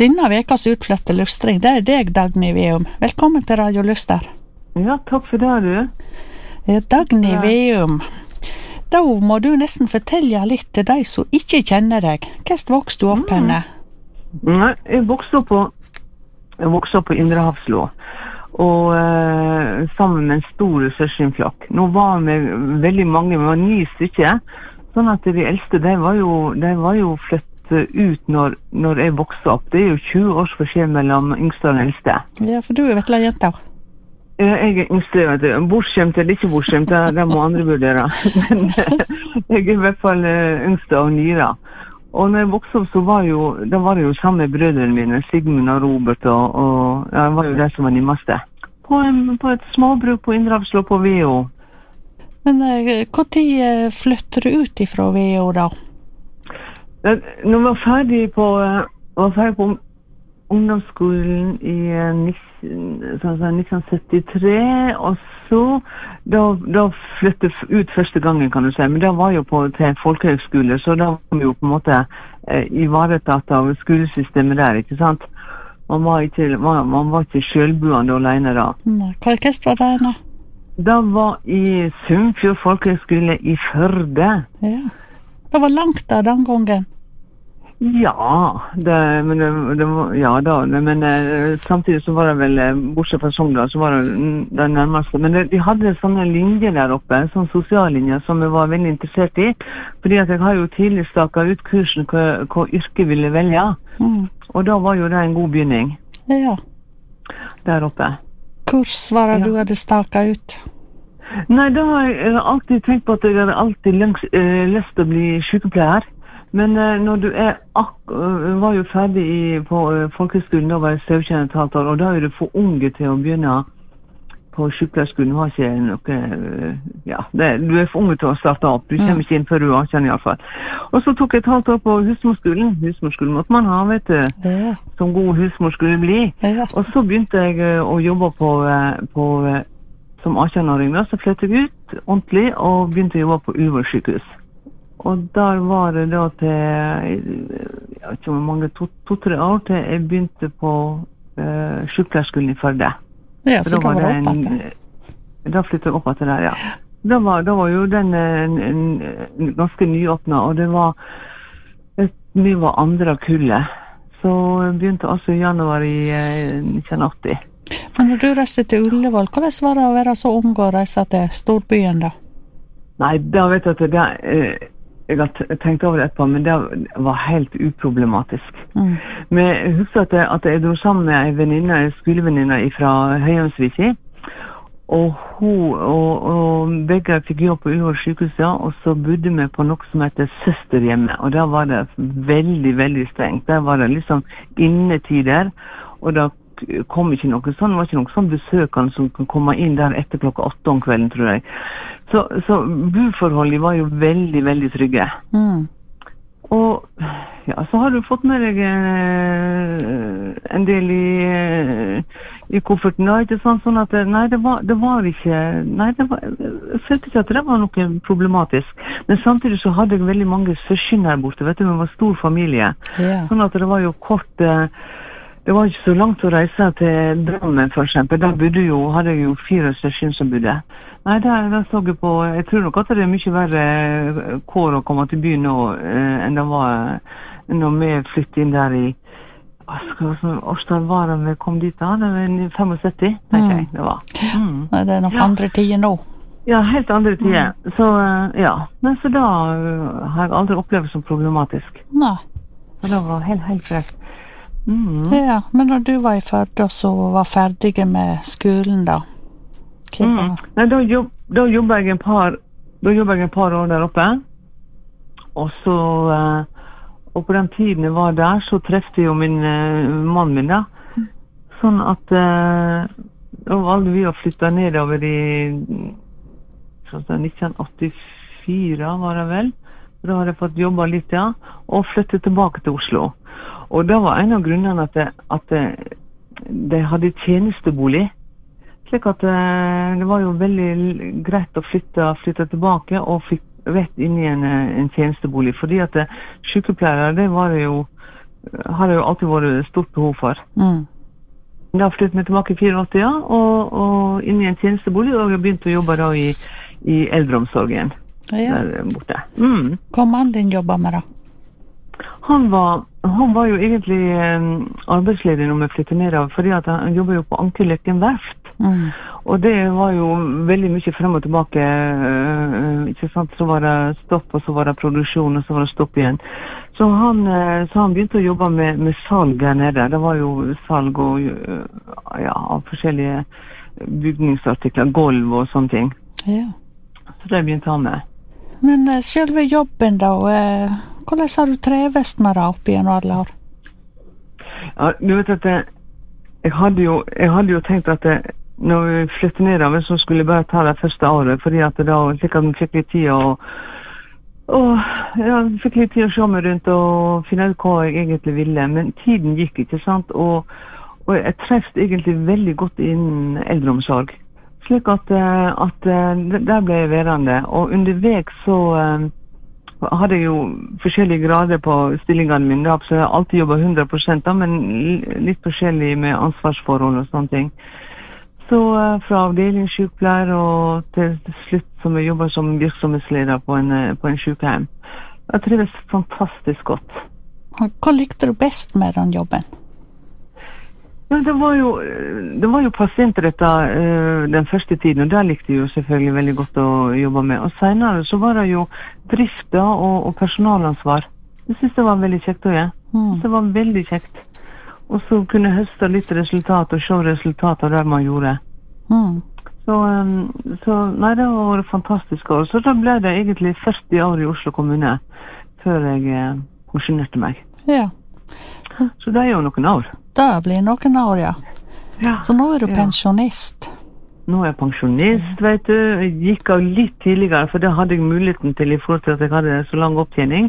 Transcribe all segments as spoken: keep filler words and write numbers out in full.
Denne vekas utfløtte lystring, det er deg, Dagny Veum. Velkommen til Radio Lyster. Ja, takk for det, du. Ja, Dagny ja. Veum, da må du nesten fortelle litt til de som ikke kjenner deg. Hvordan vokste du opp mm. henne? Nei, jeg vokste opp på, jeg vokste opp på Indre Hafslå, og eh, sammen med en stor søskenflokk. Nå var vi veldig mange, vi var ni stykker, sånn at de eldste, de var jo, de var jo flyttet ut når, når jeg vokste opp. Det er jo tjue års forskjell mellom yngste og eldste. Ja, for du er vet la jenta. Ja, jeg er yngste, vet du. Bortskjemt eller ikke bortskjemt, det, det må andre vurdere. Men jeg er i hvert fall yngste og nyra. Og når jeg vokste opp, så var, jo, da var det jo sammen med brødrene mine, Sigmund og Robert, og, og ja, det var jo det som var nimmeste. På, en, på et småbruk på Indre Hafslå på V O. Men hvor tid flytter du ut ifra V O da? Når jeg var ferdig på, var ferdig på ungdomsskolen i nitten syttitre, og så da, da flyttet jeg ut første gangen, kan du si. Men da var jeg på til folkehøgskole, så da var vi jo på en måte eh, ivaretatt av skolesystemet der, ikke sant? Man var ikke, man, man var ikke selvboende alene da. Nei, hva var det ene? Da var i Sunnfjord folkehøgskole i Førde. Ja, det var langt da den gangen. Ja, det, men det, det var, ja da, men eh, samtidig så var det vel, bortsett fra Sogndal, så var det det nærmeste. Men det, de hadde sånne linjer der oppe, sånne sosiallinjer som jeg var veldig interessert i, fordi at jeg har jo tidlig staket ut kursen hva, hva yrke ville velge, mm. og da var jo det en god begynning. Ja. Der oppe. Kurs var det ja. Du hadde staket ut? Nei, da har jeg alltid tenkt på at jeg hadde alltid lyst, øh, lyst til å bli sykepleier. Men uh, når du er ak uh, var jo ferdig i, på uh, folkeskolen, da var jeg syvogtjue et halvt år, og da er du for unge til å begynne på sykepleierskolen. Du har ikke noe, uh, ja, det, du er for unge til å starte opp. Du kommer ikke inn før du er atten i alle fall. Og så tok jeg et halvt år på husmorskolen. Husmorskolen måtte man ha, vet du, ja. Som god husmor skulle bli. Ja. Og så begynte jeg uh, å jobbe på, uh, på uh, som atten-åring, da, så flyttet jeg ut ordentlig og begynte å jobbe på Ullevål sykehus. Og der var det da til, jeg vet ikke hvor mange, to-tre to, år til jeg begynte på uh, sykepleierskolen i Førde. Ja, så da var det opp en, da flyttet jeg opp etter der, ja. Da var, da var jo den en, en, en ganske nyåpnet, og det var, et, vi var andre kullet. Så jeg begynte altså i januar i uh, nitten åtti. Men når du reiste til Ullevål, hvordan var det å være så ung og reise til storbyen da? Nei, da vet jeg at det uh, jeg har tenkt over det etterpå, men det var helt uproblematisk. Mm. Men jeg husker at jeg, at jeg dro sammen med en venninne, en skolevenninne fra Høyhamnsviki, og hun og, og begge fikk jobb på Ullevål sykehus, ja, og så bodde vi på noe som heter søsterhjemmet, og der var det veldig, veldig strengt. Der var det liksom innetider, og da kom ikke noe sånn, det var ikke noe sånn besøkende som kunne komme inn der etter klokka åtte om kvelden, tror jeg. Så, så boforholdene var jo veldig, veldig trygge. Mm. Og ja, så har du fått med deg eh, en del i, i kofferten, da, ikke sant? Sånn at nei, det var, det var ikke, nei, det var, jeg følte ikke at det var noe problematisk. Men samtidig så hadde jeg veldig mange søsken her borte, vet du, vi var stor familie. Yeah. Sånn at det var jo kort... Eh, Det var ikke så langt å reise til Drammen, for eksempel. Da bodde jo, hadde jeg jo fire søsken som bodde. Nei, der, der så jeg på, jeg tror nok at det er mye verre kår å komme til byen nå, eh, enn det var når vi flyttet inn der i, hva skal jeg årstall var det vi kom dit da? Det var femogsytti, tenker jeg det var. Mm. Ja, det er nok ja. Andre tider nå. Ja, helt andre tider. Mm. Så, ja, men så da har jeg aldri opplevd som problematisk. Nei. Så det var helt, helt greit. Mm. Ja, men når du var i Førde så var ferdige med skolen da? Mm. Nei, da, jobb, da jobbet jeg en par da jobbet jeg en par år der oppe, og så uh, og på den tiden jeg var der så trefte jeg jo min uh, mann min da, mm. sånn at uh, da valgte vi å flytte nedover i nitten åttifire var det vel, da hadde jeg fått jobba litt, ja, og flyttet tilbake til Oslo. Og det var en av grunnene at, det, at det, de hadde tjenestebolig. Slik at det, det var jo veldig greit å flytte, flytte tilbake og flytte rett inn i en, en tjenestebolig. Fordi at det, sykepleiere, det var det jo har det jo alltid vært stort behov for. Mm. Da flyttet vi tilbake i åttifire, ja, og, og inn i en tjenestebolig, og jeg begynte å jobbe da i, i eldreomsorgen Ja. der borte. Mm. Hva mannen din jobber med da? Han var, han var jo egentlig eh, arbeidsledig når vi flyttet ned av, fordi at han jobber jo på Ankerløkken verft. Mm. Og det var jo veldig mye frem og tilbake, øh, ikke sant? Så var det stopp, og så var det produksjon, og så var det stopp igjen. Så han, øh, så han begynte å jobbe med, med salg der nede. Det var jo salg og, øh, ja, av forskjellige bygningsartikler, gulv og sånne ting. Ja. Så det begynte han med. Men uh, selve jobben da, uh, hvordan har du trevest med det opp igjen alle år? Ja, du vet at det, jeg, hadde jo, jeg hadde jo tenkt at det, når vi flyttet ned av, så skulle jeg bare ta det første året, fordi at det da slik at vi fikk litt tid og, og ja, fikk litt tid å se meg rundt og finne ut hva jeg egentlig ville. Men tiden gikk, ikke sant? Og, og jeg trefte egentlig veldig godt innen eldreomsorg. Slik at, at der ble jeg værende. Og underveis så um, hadde jeg jo forskjellige grader på stillingene mine, så jeg har alltid jobbet hundre prosent, da, men litt forskjellig med ansvarsforhold og sånne ting. Så uh, fra avdelingssykepleier og til slutt som jeg jobber som virksomhetsleder på en, på en sykehjem. Jeg trives fantastisk godt. Hva likte du best med den jobben? Ja, det var jo, det var jo pasientretta uh, den første tiden, og der likte jeg jo selvfølgelig veldig godt å jobbe med. Og senere så var det jo drift da, og, og personalansvar. Jeg synes det var veldig kjekt å gjøre. Mm. Det var veldig kjekt. Og så kunne jeg høste litt resultat og se resultater der man gjorde. Mm. Så, um, så nei, det var fantastisk år. Så da ble det egentlig førti år i Oslo kommune før jeg uh, pensjonerte meg. Ja. Så det er jo noen år. Det blir noen år, ja. Ja. Så nå er du Ja. pensjonist. Nå er jeg pensjonist, vet du. Jeg gikk av litt tidligere, for det hadde jeg muligheten til i forhold til at jeg hadde så lang opptjening.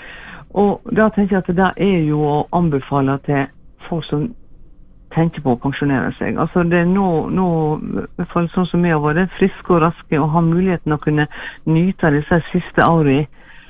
Og da tenker jeg at det er jo å anbefale til folk som tenker på å pensjonere seg. Altså det er nå, nå i hvert fall sånn som jeg har vært, friske og raske, og har muligheten å kunne nyte disse siste årene.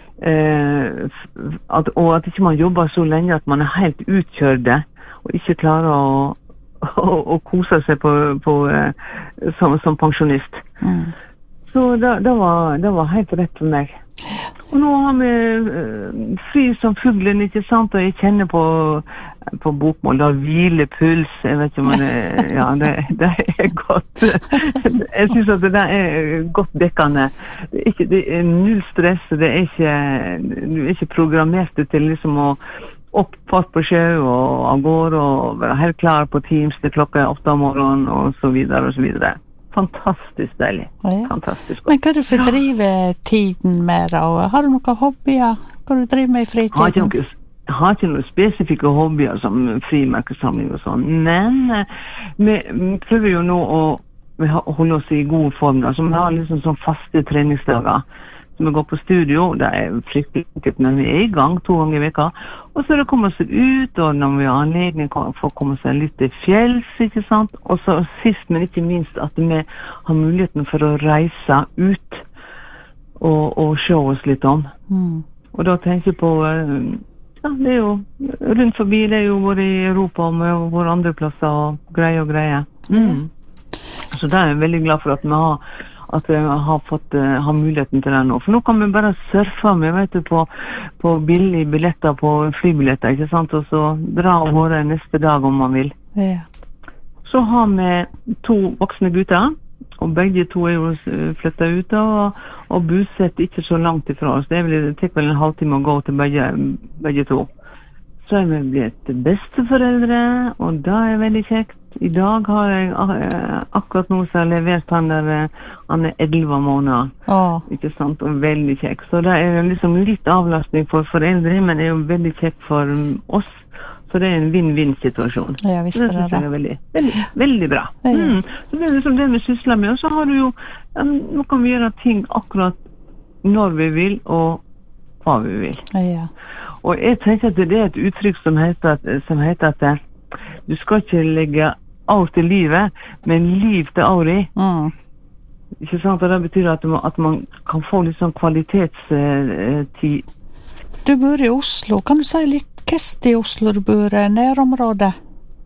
Eh, at, og at ikke man jobber så lenge at man er helt utkjørte, og ikke klarer å, å, å kose seg på, på, eh, som, som pensjonist. Mm. Så det, det, var, det var helt rett for meg. Og nå har vi uh, fri som fuglen, ikke sant, og jeg kjenner på, på bokmål, da hviler puls, jeg vet ikke om det, ja, det, det er godt. Jeg synes at det er godt dekkende. Det er, ikke, det er null stress, det er ikke, du er ikke programmert til liksom å opp fast på sjø og av gårde og være helt klar på Teams til klokka åtte om morgenen og så videre og så videre. Fantastisk deilig. Ja. Fantastisk godt. Men hva du fordriver tiden med da? Har du noen hobbyer? Hva du driver med i Jeg har ikke fritiden? noe, jeg har ikke noen spesifikke hobbyer som frimerkesamling og sånn, men eh, vi prøver jo nå å vi har, holde oss i god form, da, så vi har liksom sånn faste treningsdager. Så vi går på studio, det er fryktelig enkelt, men vi er i gang to ganger i veka. Og så er det å komme seg ut, og når vi har anledning for å komme seg litt til fjells, ikke sant? Og så sist, men ikke minst, at vi har muligheten for å reise ut og, og se oss litt om. Mm. Og da tenker jeg på, ja, det er jo rundt forbi, det er jo både i Europa og med våre andre plasser og greier og greier. Mm. Så da er jeg veldig glad for at vi har at jeg har fått uh, har muligheten til det nå. For nå kan vi bare surfe med, vet du, på, på billige billetter, på flybilletter, ikke sant? Og så dra av gårde neste dag om man vil. Ja. Så har vi to voksne gutter, og begge to er jo flyttet ut og, og bosatt ikke så langt ifra oss. Det er vel, det tar vel en halvtime å gå til begge, begge to. Så er vi blitt besteforeldre, og det er veldig kjekt. I dag har jeg akkurat nå så har jeg levert han der, han er elleve måneder, Åh. ikke sant, og veldig kjekt. Så det er liksom litt avlastning for foreldre, men det er jo veldig kjekt for oss. Så det er en vinn-vinn-situasjon. Ja, visst det er det synes jeg det. er veldig, veldig, veldig bra. Ja. Mm. Så det er liksom det vi sysler med, og så har du jo, ja, nå kan vi gjøre ting akkurat når vi vil, og hva vi vil. Ja. Og jeg tenker at det er et uttrykk som heter, som heter at du skal ikke legge år til livet, men liv til året. Mm. Ikke sant? Og det betyr at man, at man kan få litt sånn kvalitetstid Du bor i Oslo. Kan du si litt hvordan i Oslo du bor, nærområdet?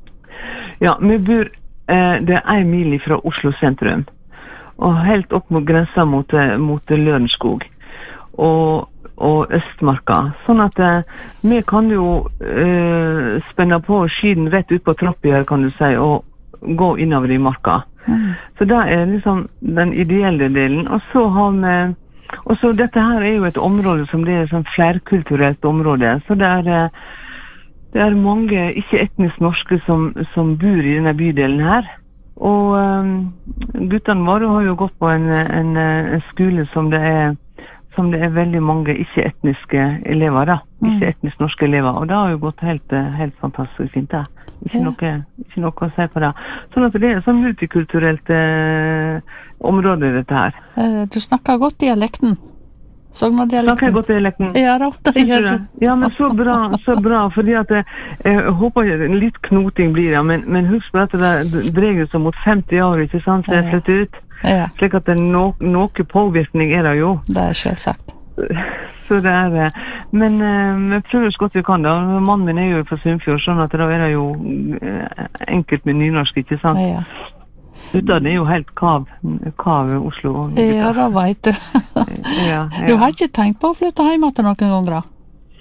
Ja, vi bor, eh, det er en mil fra Oslo sentrum, og helt opp mot grensa mot, mot Lørenskog og, og Østmarka. Sånn at eh, vi kan jo eh, spenne på skiden rett ut på trappa her, kan du si, og gå innover i marka. Mm. Så det er liksom den ideelle delen. Og så har vi, og så dette her er jo et område som det er et sånn flerkulturelt område, så det er Det er mange ikke-etnisk norske som, som bor i denne bydelen her. Og um, guttene våre har jo gått på en, en, en skole som det er, som det er veldig mange ikke-etniske elever, da. Mm. Ikke-etnisk norske elever. Og det har jo gått helt, helt fantastisk fint, da. Ikke, ja. noe, ikke noe å si på det. Sånn at det er et sånn multikulturelt eh, område, dette her. Du snakker godt dialekten. Sognadialekten. Snakker jeg godt dialekten? Ja, da, det gjør det. Ja, men så bra, så bra, fordi at jeg, jeg håper litt knoting blir det, men, men husk på at det dreier seg mot femti år, ikke sant, så jeg flytter ut. Ja. Slik at det er no, noe påvirkning er det jo. Det er selvsagt. Så det er det. Men vi prøver så godt vi kan da. Mannen min er jo fra Sunnfjord, sånn at da er det jo enkelt med nynorsk, ikke sant? Ja. Utan det er jo helt kav, kav Oslo. Ja, da vet du. ja, ja. Du har ikke tenkt på å flytte hjem til noen ganger da?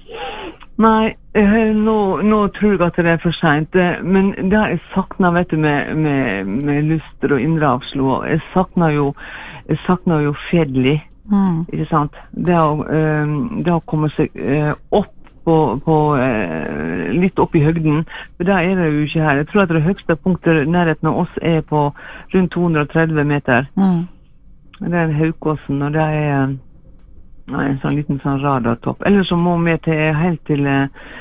Nei, nå, nå tror jeg at det er for sent. Men det jeg sakner, vet du, med, med, med Luster og Indre Oslo, jeg sakner jo, jeg sakner jo Fedli, mm. ikke sant? Det har, det har kommet seg opp på, på eh, litt opp i høgden, for der er det jo ikke her. Jeg tror at det høyeste punktet nærheten av oss er på rundt to hundre og tretti meter. Mm. Det er en Haukåsen, og det er nei, en sånn liten sånn radartopp. Eller så må vi til, helt til,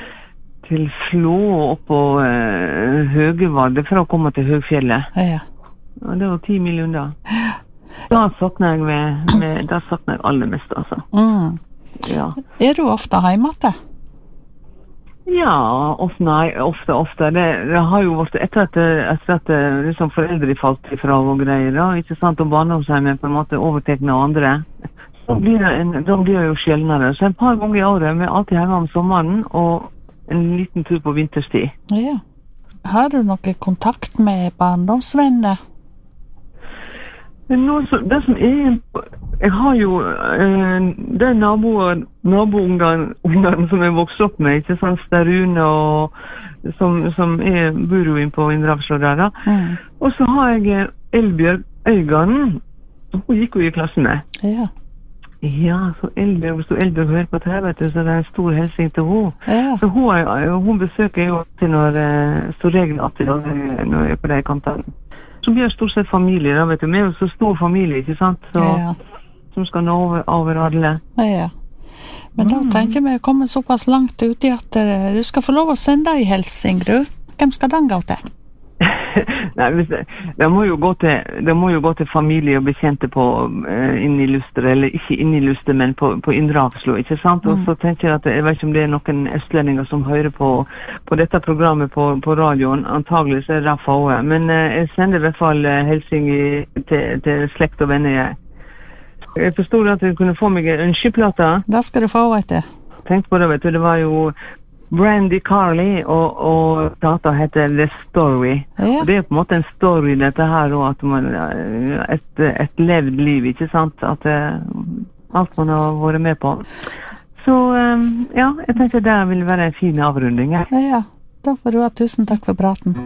til Flå opp på eh, Høgevarde for å komme til Høgfjellet. Ja. Og det var ti mil unna. Da sakner jeg, med, med, da sakner jeg aller mest, altså. Mm. Ja. Er du ofte hjemme til? Ja, ofte, nei, ofte, ofte. Det, det har jo vært etter at, etter at liksom foreldre falt ifra og greier, da, ikke sant, og barndomshjemmet på en måte overtekne av andre. Så blir det, en, da blir det jo sjeldnere. Så en par ganger i året, vi er alltid hjemme om sommeren, og en liten tur på vinterstid. Ja. Har du noe kontakt med barndomsvenner? Nå, så, det som er, jeg har jo eh, det er naboer, naboungene som jeg vokste opp med, ikke sant, Sterune og som, som er, bor jo inn på Indre Oslo der da. Mm. Og så har jeg Elbjørg Øygarden, hun gikk jo i klassen med. Ja. Ja, så Elbjørg, hvis du Elbjørg hører på det, vet du, så det er en stor helsing til hun. Ja. Så hun, er, hun besøker jo til når, så regel alltid når jeg er på de kantene. Så blir det stort sett familie, da, vet du. Vi er jo så stor familie, ikke sant? Så, ja. Som skal nå over, over alle. Ja, men da tenker vi å komme såpass langt ut i at uh, du skal få lov å sende en hilsing, du. Hvem skal den gå til? Nei, det, det, må jo gå til, det må jo gå til familie og bekjente på uh, inn i Luster, eller ikke inn i Luster, men på, på Indre Oslo, ikke sant? Og så tenker jeg at jeg vet ikke om det er noen østlendinger som hører på, på dette programmet på, på radioen, antagelig så er det derfor også. Men uh, jeg sender i hvert fall uh, hilsing i, til, til slekt og venner jeg. Jeg forstod at jeg kunne få meg en skyplate. Da skal du få, vet du. Tenk på det, vet du, det var jo Brandy Carly, og, og data heter The Story. Ja. Og det er på en måte en story dette her, og at man, et, et levd liv, ikke sant? At uh, alt man har vært med på. Så um, ja, jeg tenkte det vil være en fin avrunding. Ja, ja, da får du ha tusen takk for praten.